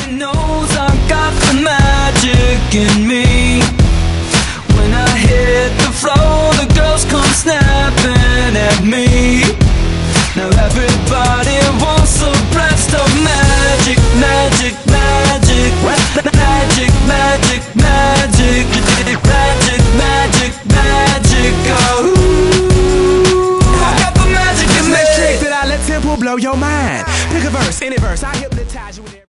Everybody knows I've got the magic in me. When I hit the floor, the girls come snapping at me. Now everybody wants a blast of magic, magic, magic, magic, magic, magic, magic, magic, magic, oh. I got the magic in me. This trick that I let Temple blow your mind. Pick a verse, any verse, I hypnotize you with it.